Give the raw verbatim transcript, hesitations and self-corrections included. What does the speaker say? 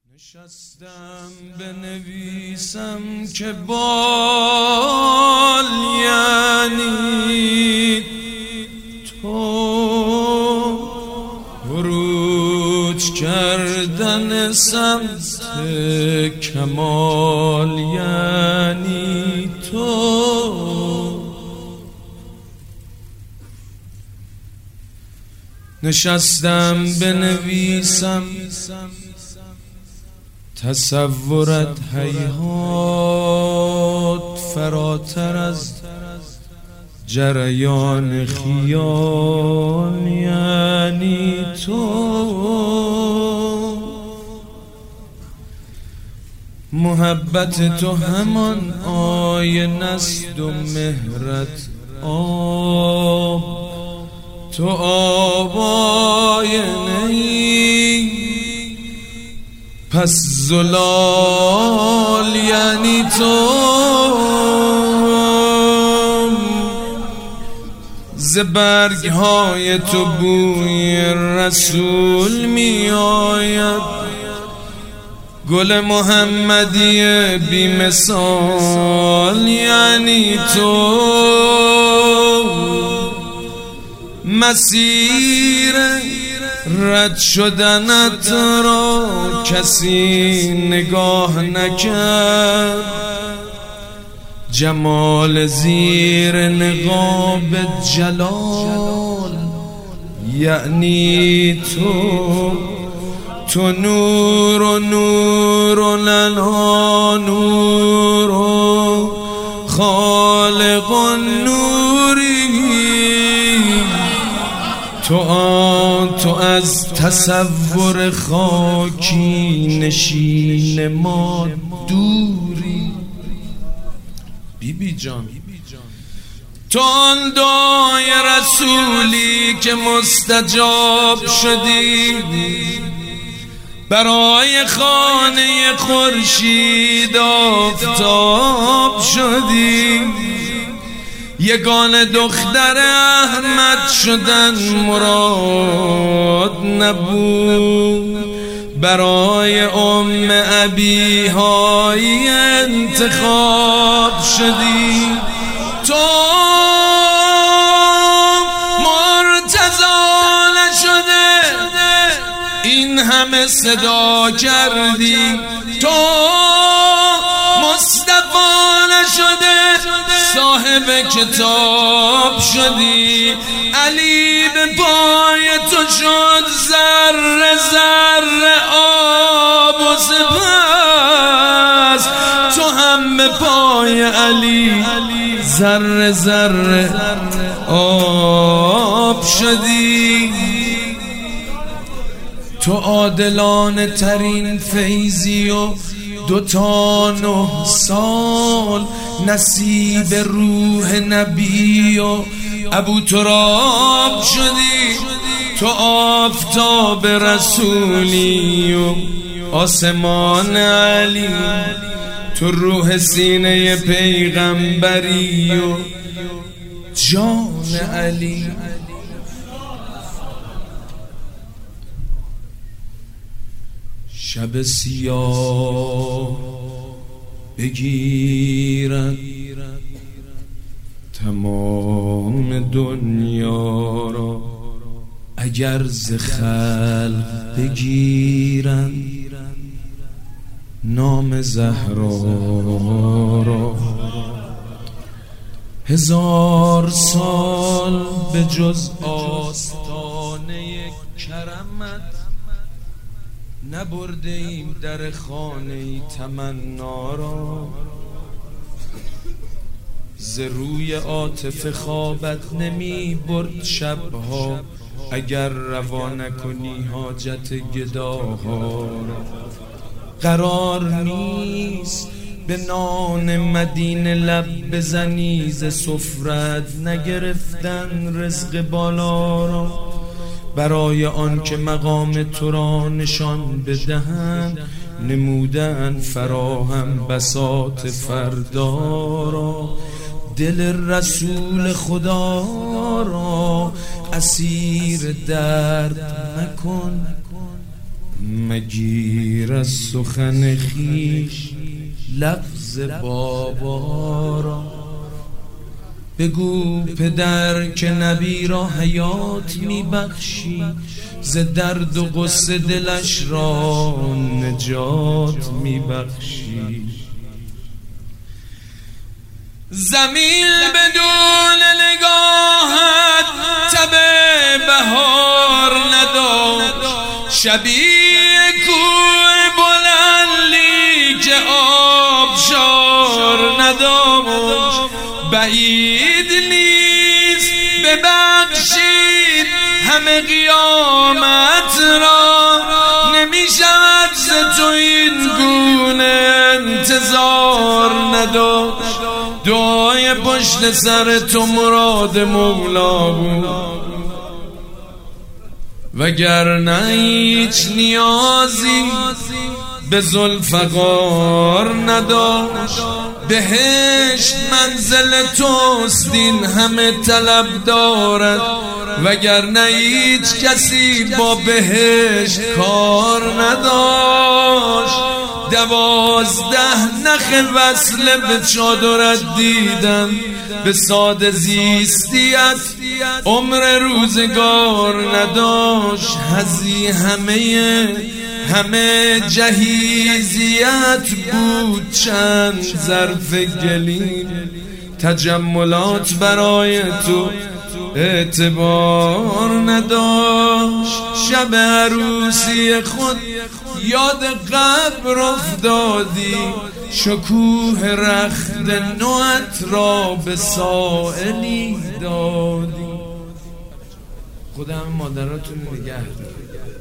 نشستم بنویسم که بال یعنی تو، ورود کردن سمت کمال یعنی تو. نشستم بنویسم تصورت هیهات فراتر از جریان خیال یعنی تو. محبت تو همان آینه است و مهرت آب، تو آب آینه‌ای پس زلال یعنی تو. ز برگ های تو بوی رسول می آید، گل محمدی بی مثال یعنی تو. مسیر رد شدنت را کسی نگاه نکرد، جمال زیر نقاب جلال یعنی تو. تو نور و نور و لنا نور و خالق و نوری. تو آن تو از تصور خاکی نشین ما دوری. بی بی جان تو آن دعای رسولی که مستجاب شدی، برای خانه خورشید آفتاب شدی. یگان دختر احمد شدن مراد نبود، برای ام ابیهای انتخاب شدی. تو مرتضی نشده این همه صدا کردی، تو مصطفی نشده صاحب کتاب شدی. علی به پای تو شد ذره ذره آب و سپس تو هم به پای علی ذره ذره آب شدی. تو عادلانه ترین فیضی و دو تا نه سال نصیب روح نبی و ابو تراب شدی. تو آفتاب رسولی و آسمان علی، تو روح سینه پیغمبری و جان علی. شب سیاه بگیرد تمام دنیا را، اگر ز خلق بگیرن نام زهرا را. هزار سال به جز آستانه کرمت نبرده ایم در خانه تمنا را. ز روی عاطفه خوابت نمی برد شبها، اگر روا نکنی حاجت گداها را. قرار نیست به نان مدینه لب بزنی، ز سفرت نگرفتن رزق بالا را. برای آن که مقام تو را نشان بدهند، نمودن فراهم بساط فردا را. دل رسول خدا را اسیر درد مکن، مگیر از سخن خویش لفظ بابا را. بگو پدر که نبی را حیات میبخشی، ز درد و غصه دلش را نجات میبخشی. زمین بدون نگاهت تب بهار نداشت، شبیه کوه بلندی که آبشار نداشت. بعید نیست ببخشید همه قیامت را، نمی شود ز تو این گونه انتظار نداشت. دعای پشت سر تو مراد مولا بود، وگرنه هیچ نیازی به ذوالفقار نداشت. بهشت منزل توست این همه طلب دارد، وگرنه هیچ کسی با بهشت کار نداشت. دوازده نخ وصله به چادرت دیدن، به ساده زیستیت عمر روزگار نداشت. هزی همه همه جهیزیت بود چند ظرف گلیم، تجملات برای تو اعتبار نداشت. شب عروسی خود یاد قبر افتادی، شکوه رخت نوت را به سائلی دادی. خدا همه مادراتون نگه داره.